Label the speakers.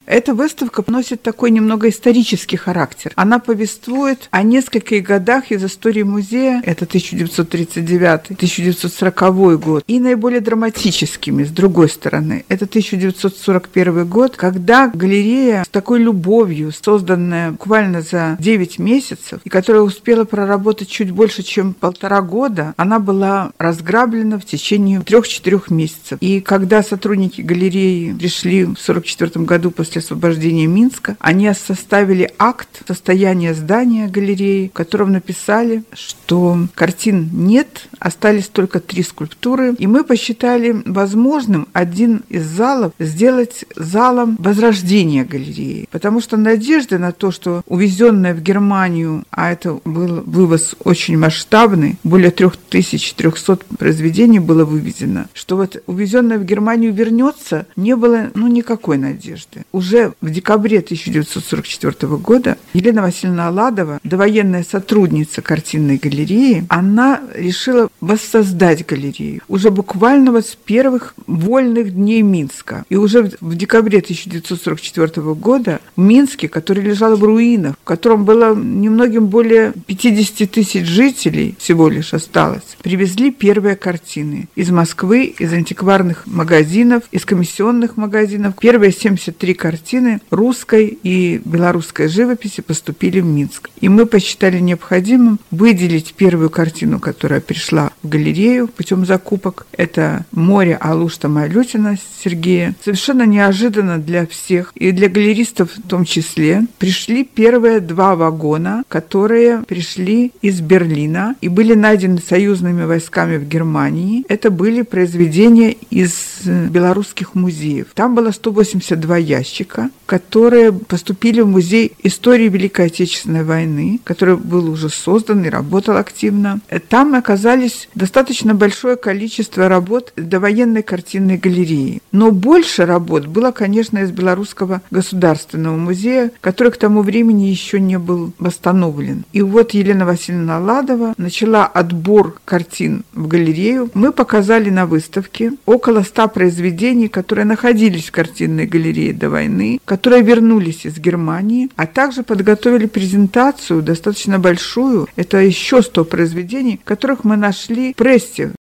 Speaker 1: Эта выставка носит такой немного исторический характер. Она повествует о нескольких годах из истории музея, это 1939-1940 год, и наиболее драматическими, с другой стороны. Это 1941 год, когда галерея с такой любовью, созданная буквально за 9 месяцев, и которая успела проработать чуть больше, чем 1,5 года, она была разграблена в течение 3-4 месяцев. И когда сотрудники галереи пришли в 1944 году после освобождения Минска, они составили акт состояния здания галереи, в котором написали, что картин нет, остались только 3 скульптуры, и мы посчитали возможным один из залов сделать залом возрождения галереи, потому что надежды на то, что увезенная в Германию, а это был вывоз очень масштабный, более 3300 произведений было вывезено, что вот увезенная в Германию вернется, не было никакой надежды. Уже в декабре 1944 года Елена Васильевна Аладова, довоенная сотрудница картинной галереи, она решила воссоздать галерею уже буквально вот с первых вольных дней Минска. И уже в декабре 1944 года в Минске, который лежал в руинах, в котором было немногим более 50 тысяч жителей всего лишь осталось, привезли первые картины из Москвы, из антикварных магазинов, из комиссионных магазинов. Первые 73 картины русской и белорусской живописи поступили в Минск. И мы посчитали необходимым выделить первую картину, которая пришла в галерею путем закупок. Это «Море Алушта Малютина» Сергея. Совершенно неожиданно для всех, и для галеристов в том числе, пришли первые 2 вагона, которые пришли из Берлина и были найдены союзными войсками в Германии. Это были произведения из белорусских музеев. Там было 182 ящика, которые поступили в Музей истории Великой Отечественной войны, который был уже создан и работал активно. Там оказались достаточно большое количество работ довоенной картинной галереи. Но больше работ было, конечно, из Белорусского государственного музея, который к тому времени еще не был восстановлен. И вот Елена Васильевна Аладова начала отбор картин в галерею. Мы показали на выставке около 100 произведений, которые находились в картинной галерее до войны, которые вернулись из Германии, а также подготовили презентацию достаточно большую. Это еще 100 произведений, которых мы нашли в прессе.